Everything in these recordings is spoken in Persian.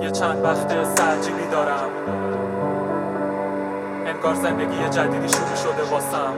یه چند وقت عجیبی دارم، انگار زندگی جدیدی شروع شده واسم.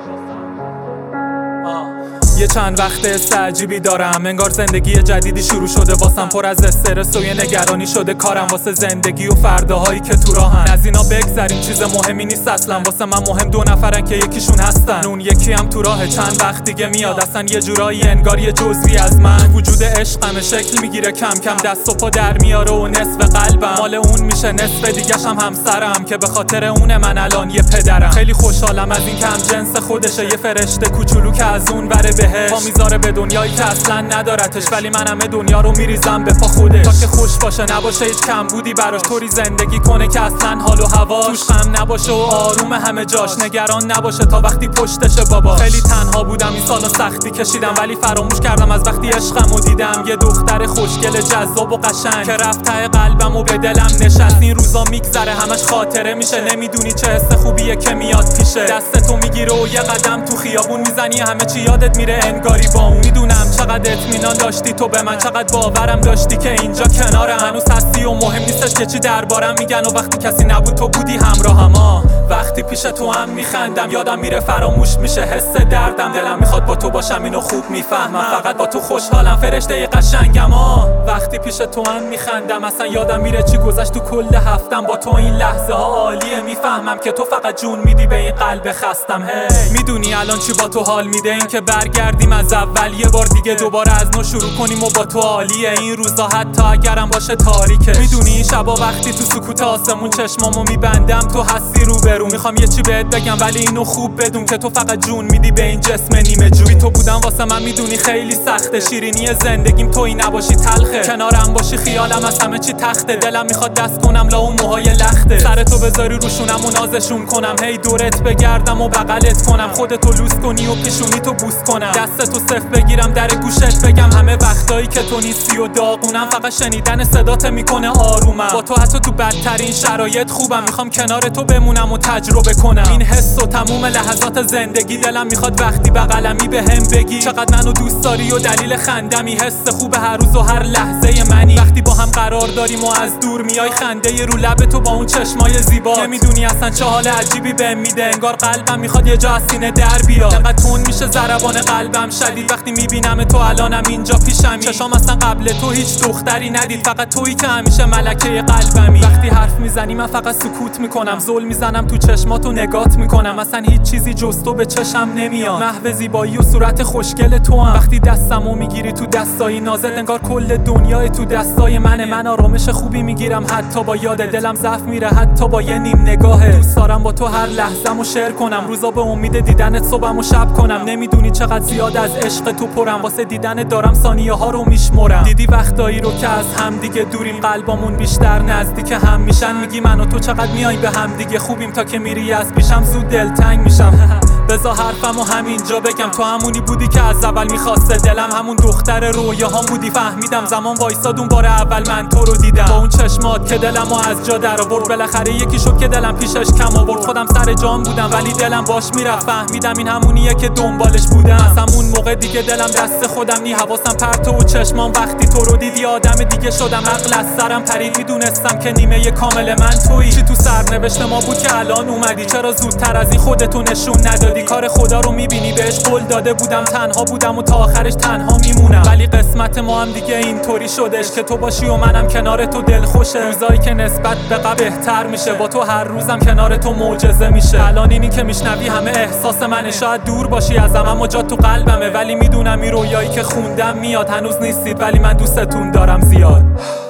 یه چند وقت عجیبی دارم، انگار زندگی جدیدی شروع شده واسم. پر از استرس و یه نگرانی شده کارم واسه زندگی و فرداهایی که تو راهن. از اینا بگذریم، چیز مهمی نیست اصلا. واسه من مهم دو نفرن که یکیشون هستن، اون یکی هم تو راه چند وقت دیگه میاد. اصلا یه جورایی انگار یه جزوی از من. وجود عشقم شکل میگیره کم کم، دست و پا در میاره و نصف قلبم مال اون میشه، نصف دیگه‌ش هم همسرم که به خاطر اون من الان یه پدرم. خیلی خوشحالم از این که هم جنس خودشه، یه فرشته کوچولو که از اون وره پا میذاره به دنیایی که اصلا ندارتش. ولی من همه دنیا رو میریزم به پا خودش، تا که خوش باشه نباشه هیچ کمبودی براش. طوری زندگی کنه که اصلا حال و هواش توش غم نباشه و آروم همه جاش. نگران نباشه تا وقتی پشتشه باباش. خیلی تنها بودم این سالا، سختی کشیدم ولی فراموش کردم از وقتی عشقمو دیدم. یه دختر خوشگل جذاب و قشنگ که رفت ته قلبم و به دلم نشست. این روزا میگذره همش خاطره میشه، نمیدونی چه حس خوبیه که میاد پیشه. دستتو میگیره و یه قدم تو خیابون میزنی، همه چی یادت میره انگاری با اون. میدونم چقدر اطمینان داشتی تو به من، چقدر باورم داشتی که اینجا کنارم هنوز هستی و مهم نیستش که چی دربارم میگن. و وقتی کسی نبود تو بودی همراهم. وقتی پیش تو هم میخندم، یادم میره فراموش میشه حس دردم. دلم میخواد با تو باشم، اینو خوب میفهمم، فقط با تو خوشحالم فرشته قشنگم. وقتی پیش تو هم میخندم، اصلا یادم میره چی گذشت تو کل هفتم. با تو این لحظه ها عالیه، میفهمم که تو فقط جون میدی به این قلب خستم. میدونی الان چی با تو حال میده، این که برگردیم از اول یه بار دیگه، دوباره از نو شروع کنیم و با تو عالیه. این روزا حتی اگرم باشه تاریکه. میدونی این شبا وقتی تو سکوت آسمون چشمامو میبندم، تو هستی روبرو. میخوام یه چی بهت بگم ولی اینو خوب بدون که تو فقط جون میدی به این جسم نیمه جو. بی تو بودم واسه من میدونی خیلی سخته، شیرینی زندگیم تویی نباشی تلخه. کنارم باشی خیالم از همه چی تخته، دلم میخواد دست کنم لا اون موهای لخته. سر تو بذاری روشونم و نازشون کنم، هی دورت بگردم و بغلت کنم. خودتو لوس کنی و پیشونی تو بوس کنم، دستتو صف بگیرم در گوشت بگم همه وقتایی که تو نیستی و داغونم. فقط شنیدن صدات میکنه آرومم، با تو حتی تو بدترین شرایط خوبم. میخوام کنار تو بمونم و تجربه کنم این حس و تموم لحظات زندگی. دلم میخواد وقتی بغلمی بهم بگی چقدر منو دوست داری و دلیل خندمی. حس خوب هر روز و هر لحظه منی، وقتی با هم قرار داریم و از دور میای خنده رو لب تو با اون چشمای زیبا. نمیدونی اصلا چه حال عجیبی بهم میده، انگار قلبم میخواد یه جا از سینه در بیاد. انقدر تون میشه ضربان قلبم شدید وقتی میبینم تو الانم اینجا پیشمی. چشام اصلا قبل تو هیچ دختری ندید، فقط تویی که همیشه ملکه قلبمی. وقتی حرف میزنی من فقط سکوت میکنم، زل میزنم تو چشماتو نگات میکنم. اصلا هیچ چیزی جز تو به چشم نمیاد، محو زیبایی و صورت خوشگل تو هم. وقتی دستمو میگیری تو دستای نازت، انگار کل دنیای تو دستای منه. من آرامش خوبی میگیرم حتی با یاد، دلم ضعف میره حتی با یه نیم نگاهه. دوست دارم با تو هر لحظه‌مو شیر کنم، روزا به امید دیدنت صبحمو شب کنم. نمیدونی چقدر زیاد از عشق تو پرم، واسه دیدن دارم ثانیه ها رو میشمرم. دیدی وقتایی رو که از هم دیگه دوریم، قلبامون بیشتر نزدیک هم میشن. میگی من و تو چقدر میای به هم دیگه خوبیم، تا که میری از پیشم زود دلتنگ میشم. بذار حرفمو همینجا بگم، تو همونی بودی که از اول میخواسته دلم، همون دختر رویاهام بودی. فهمیدم زمان وایساد اون بار اول من تو رو دیدم، با اون چشمات که دلمو از جا در آورد. بالاخره یکی شد که دلم پیشش کم آورد. خودم سر جام بودم ولی دلم باش میرفت، فهمیدم این همونیه که دنبالش بودم. از همون موقع دیگه دلم دست خودم نی، حواسم پرت و چشمام وقتی تو رو دیدی آدم دیگه شدم. عقل از سرم پرید، میدونستم که نیمه کامل من تویی. چی تو سرنوشت ما بود که الان اومدی، چرا زودتر از این خودتو نشون ندادی؟ کار خدا رو میبینی، بهش قول داده بودم تنها بودم و تا آخرش تنها میمونم. ولی قسمت ما هم دیگه اینطوری شدش که تو باشی و منم کنار تو دل خوشه. روزایی که نسبت به قبل بهتر میشه، با تو هر روزم کنار تو معجزه میشه. الان اینی که میشنوی همه احساس منه، شاید دور باشی ازم اما جا تو قلبمه. ولی میدونم این رویایی که خوندم میاد، هنوز نیستید ولی من دوستتون دارم زیاد.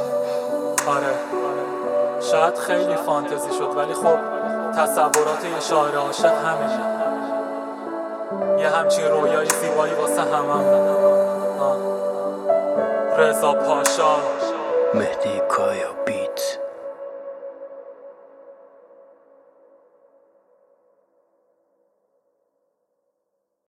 آره شاید خیلی فانتزی شد ولی خب تصورات یه شاعر عاشق همینه، یه همچین رویای زیبایی واسه همم. رضا پاشا، مهدی کایا بیت.